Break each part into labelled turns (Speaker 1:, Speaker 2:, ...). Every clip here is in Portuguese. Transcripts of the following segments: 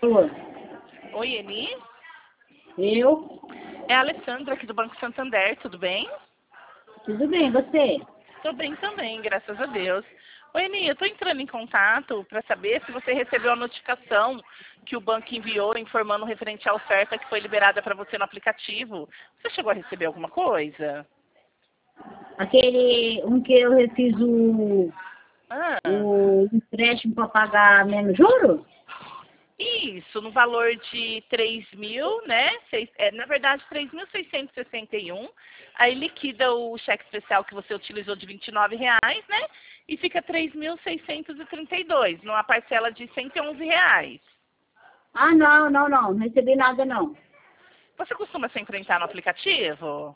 Speaker 1: Alô?
Speaker 2: Oi, Eni.
Speaker 1: Eu?
Speaker 2: É a Alessandra aqui do Banco Santander, tudo bem?
Speaker 1: Tudo bem, você?
Speaker 2: Tô bem também, graças a Deus. Oi, Eni, eu tô entrando em contato para saber se você recebeu a notificação que o banco enviou informando referente à oferta que foi liberada para você no aplicativo. Você chegou a receber alguma coisa?
Speaker 1: Aquele, um que eu fiz
Speaker 2: Ah,
Speaker 1: o empréstimo para pagar menos juros?
Speaker 2: isso, no valor de 3.000, né? Na verdade, 3.661. Aí liquida o cheque especial que você utilizou de R$ 29, né? E fica 3.632, numa parcela de R$ 111.
Speaker 1: Ah, não recebi nada não.
Speaker 2: Você costuma sempre entrar no aplicativo?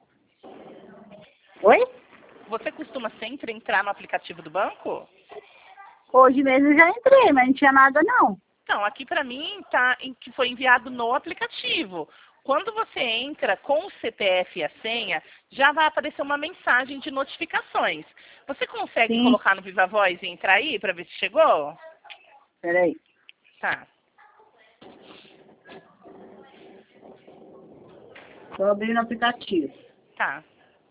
Speaker 1: Oi?
Speaker 2: Você costuma sempre entrar no aplicativo do banco?
Speaker 1: Hoje mesmo eu já entrei, mas não tinha nada não.
Speaker 2: Então, aqui para mim tá que foi enviado no aplicativo. Quando você entra com o CPF e a senha, já vai aparecer uma mensagem de notificações. Você consegue
Speaker 1: Sim,
Speaker 2: colocar no Viva Voz e entrar aí para ver se chegou?
Speaker 1: peraí.
Speaker 2: Tá,
Speaker 1: Estou abrindo o aplicativo.
Speaker 2: tá.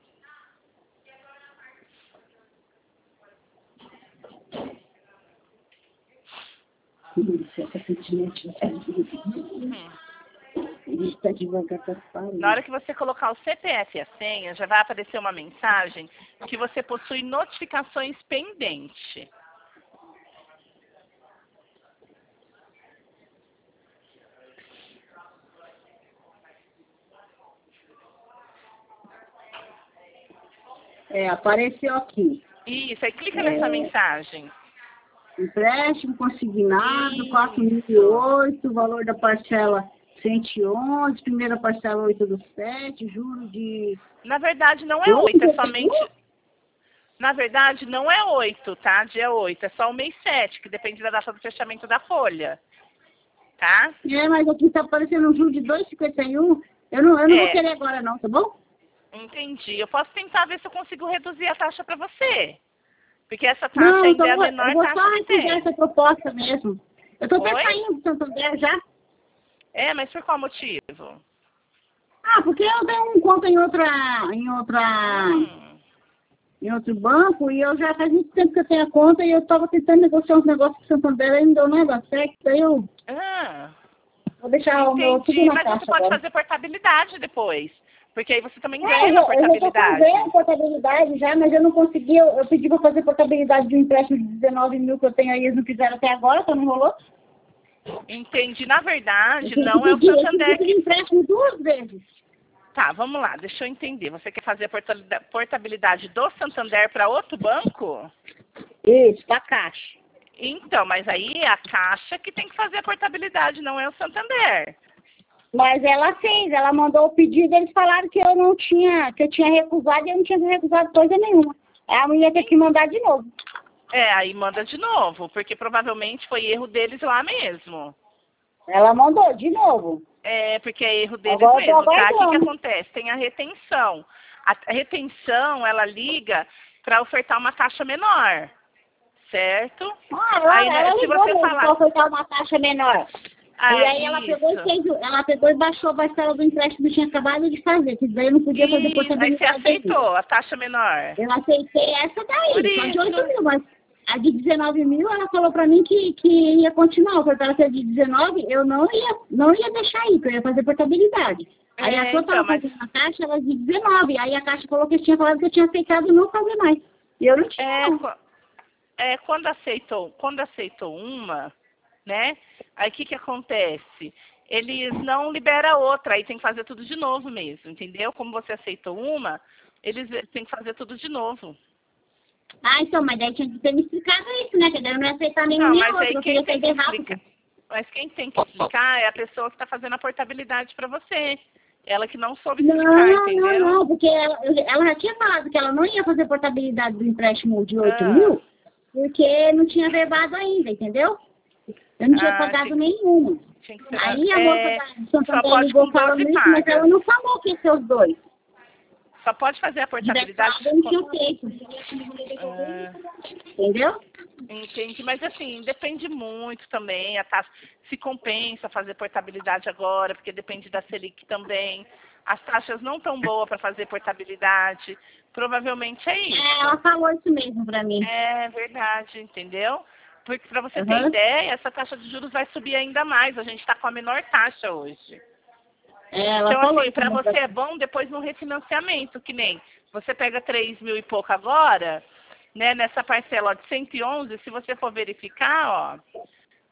Speaker 1: Isso, essa sentimento
Speaker 2: Hum.
Speaker 1: está devagar para
Speaker 2: Na hora que você colocar o CPF e a senha, já vai aparecer uma mensagem que você possui notificações pendentes.
Speaker 1: apareceu aqui.
Speaker 2: Isso, aí clica nessa mensagem.
Speaker 1: Empréstimo consignado,
Speaker 2: Isso.
Speaker 1: 4.008, valor da parcela 111, primeira parcela 8 do 7, juros de
Speaker 2: Na verdade, não é 8, é
Speaker 1: 12,81?
Speaker 2: somente... Na verdade, não é 8, tá? Dia 8, é só o mês 7, que depende da data do fechamento da folha. Tá?
Speaker 1: Mas aqui está aparecendo um juro de 2,51. Eu não vou
Speaker 2: É,
Speaker 1: querer agora não, tá bom?
Speaker 2: entendi. Eu posso tentar ver se eu consigo reduzir a taxa para você. Porque essa taxa
Speaker 1: Não,
Speaker 2: ainda
Speaker 1: então
Speaker 2: é a
Speaker 1: eu
Speaker 2: menor
Speaker 1: vou só
Speaker 2: taxa que
Speaker 1: recusar
Speaker 2: tem.
Speaker 1: essa proposta mesmo. Eu estou até
Speaker 2: Oi?
Speaker 1: saindo do Santander já.
Speaker 2: É, mas por qual motivo?
Speaker 1: Ah, porque eu tenho um conta
Speaker 2: Hum.
Speaker 1: em outro banco e eu já faz muito tempo que eu tenho a conta e eu estava tentando negociar uns negócios com o Santander e não deu nada certo. Aí eu
Speaker 2: Ah,
Speaker 1: vou deixar o meu tudo
Speaker 2: entendi.
Speaker 1: na
Speaker 2: Mas você
Speaker 1: caixa
Speaker 2: pode
Speaker 1: agora.
Speaker 2: fazer portabilidade depois. Porque aí você também
Speaker 1: É,
Speaker 2: ganha
Speaker 1: eu
Speaker 2: na
Speaker 1: já estou
Speaker 2: portabilidade.
Speaker 1: fazendo portabilidade já, mas eu não consegui. Eu pedi para fazer portabilidade de um empréstimo de 19 mil que eu tenho aí, eles não fizeram até agora, só não rolou.
Speaker 2: Entendi. Na
Speaker 1: Eu
Speaker 2: verdade,
Speaker 1: tive que
Speaker 2: não é o
Speaker 1: pedir, eu tive que
Speaker 2: Santander
Speaker 1: pedir
Speaker 2: que...
Speaker 1: empréstimo 2 vezes.
Speaker 2: Tá, vamos lá, deixa eu entender. Você quer fazer a portabilidade do Santander para outro banco?
Speaker 1: Isso, para caixa.
Speaker 2: Então, mas aí é a Caixa que tem que fazer a portabilidade, não é o Santander.
Speaker 1: Mas ela fez, ela mandou o pedido, eles falaram que eu não tinha, que eu tinha recusado e eu não tinha recusado coisa nenhuma. Aí a mulher tem que mandar de novo.
Speaker 2: É, aí manda de novo, porque provavelmente foi erro deles lá mesmo.
Speaker 1: Ela mandou de novo.
Speaker 2: É, porque é erro deles
Speaker 1: Agora eu tô
Speaker 2: mesmo, tá? O que que
Speaker 1: aguardando.
Speaker 2: acontece? Tem a retenção. A retenção, ela liga para ofertar uma taxa menor, certo?
Speaker 1: Ah,
Speaker 2: Aí, né,
Speaker 1: ela
Speaker 2: se
Speaker 1: ligou
Speaker 2: você
Speaker 1: mesmo para
Speaker 2: falar...
Speaker 1: ofertar uma taxa menor. E
Speaker 2: Ah,
Speaker 1: aí
Speaker 2: isso.
Speaker 1: ela pegou e baixou a parcela do empréstimo que tinha acabado de fazer, que daí eu não podia fazer
Speaker 2: E aí você
Speaker 1: portabilidade ainda.
Speaker 2: aceitou a taxa menor.
Speaker 1: Eu aceitei essa
Speaker 2: Por
Speaker 1: daí, só de 8
Speaker 2: isso.
Speaker 1: mil, mas a de 19 mil ela falou pra mim que ia continuar, porque ela de 19 eu não ia deixar aí, que eu ia fazer portabilidade. Aí a
Speaker 2: É,
Speaker 1: sua
Speaker 2: então,
Speaker 1: estava
Speaker 2: mas...
Speaker 1: fazendo a taxa, ela de 19, aí a Caixa falou que eu tinha falado que eu tinha aceitado não fazer mais. E eu não tinha,
Speaker 2: É,
Speaker 1: não.
Speaker 2: quando aceitou uma, né? Aí o que que acontece? Eles não liberam outra, aí tem que fazer tudo de novo mesmo, entendeu? Como você aceitou uma, eles têm que fazer tudo de novo.
Speaker 1: Ah, então, mas daí tinha que ter me explicado isso, né? Que daí eu não ia aceitar nenhuma
Speaker 2: Não,
Speaker 1: nem
Speaker 2: mas
Speaker 1: outra,
Speaker 2: aí
Speaker 1: eu
Speaker 2: quem
Speaker 1: queria
Speaker 2: tem que
Speaker 1: saber rápido.
Speaker 2: explicar? Mas quem tem que explicar é a pessoa que está fazendo a portabilidade para você. Ela que não soube explicar, entendeu?
Speaker 1: Não, porque ela já tinha falado que ela não ia fazer portabilidade do empréstimo de 8
Speaker 2: Ah,
Speaker 1: mil, porque não tinha verbado ainda, entendeu? Eu não tinha pagado nenhuma.
Speaker 2: tinha que ser,
Speaker 1: Aí a moça da
Speaker 2: só
Speaker 1: Santander
Speaker 2: pode com
Speaker 1: ligou
Speaker 2: 12
Speaker 1: falando isso, mas ela
Speaker 2: pagas.
Speaker 1: não falou que ia ser os dois.
Speaker 2: Só pode fazer a portabilidade.
Speaker 1: Eu não tinha feito. Entendeu?
Speaker 2: Entendi, mas assim, depende muito também, a taxa, se compensa fazer portabilidade agora, porque depende da Selic também. As taxas não tão boas para fazer portabilidade, provavelmente é isso.
Speaker 1: Ela falou isso mesmo para mim.
Speaker 2: É verdade, entendeu? Porque para você ter ideia, essa taxa de juros vai subir ainda mais, a gente está com a menor taxa hoje.
Speaker 1: Ela
Speaker 2: Então,
Speaker 1: falou
Speaker 2: assim, para você é bom depois no refinanciamento, que nem você pega 3 mil e pouco agora, né, nessa parcela ó, de 111, se você for verificar, ó,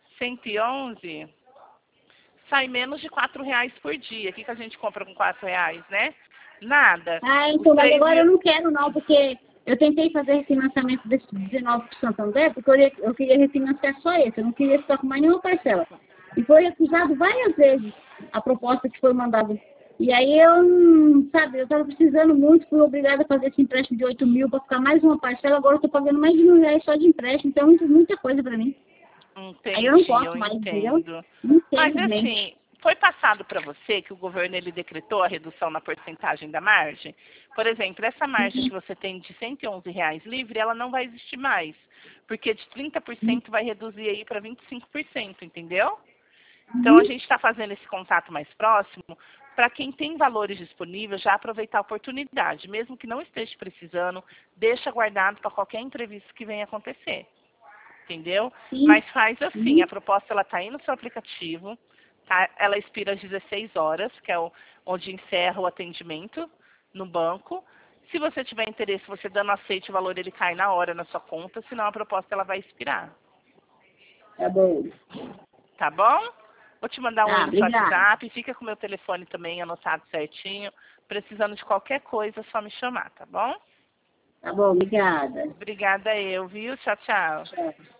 Speaker 2: 111, sai menos de R$4 por dia. O que a gente compra com R$4, né? Nada.
Speaker 1: Ah, então, mas agora eu não quero não, porque eu tentei fazer refinanciamento desse 19 para o Santander, porque eu queria refinanciar só esse, eu não queria ficar com mais nenhuma parcela. E foi recusado várias vezes a proposta que foi mandada. E aí eu, sabe, eu estava precisando muito, fui obrigada a fazer esse empréstimo de 8 mil para ficar mais uma parcela, agora eu estou pagando mais de R$1.000 só de empréstimo, então é muita coisa para mim.
Speaker 2: Entendi,
Speaker 1: aí eu não posso mais,
Speaker 2: entendo.
Speaker 1: Entendeu?
Speaker 2: Mas assim, foi passado para você que o governo ele decretou a redução na porcentagem da margem? Por exemplo, essa margem que você tem de R$111 livre, ela não vai existir mais, porque de 30% vai reduzir aí para 25%, entendeu? Então, a gente está fazendo esse contato mais próximo para quem tem valores disponíveis já aproveitar a oportunidade. Mesmo que não esteja precisando, deixa guardado para qualquer imprevisto que venha acontecer. Entendeu? Mas faz assim, a proposta ela está aí no seu aplicativo, tá? Ela expira às 16 horas, que é onde encerra o atendimento no banco. Se você tiver interesse, você dando aceite, o valor ele cai na hora na sua conta, senão a proposta ela vai expirar.
Speaker 1: Tá bom.
Speaker 2: Tá bom? Vou te mandar um oi no seu
Speaker 1: obrigada.
Speaker 2: WhatsApp, fica com o meu telefone também anotado certinho. Precisando de qualquer coisa, é só me chamar, tá bom?
Speaker 1: Tá bom, obrigada.
Speaker 2: Obrigada eu, viu? Tchau, tchau.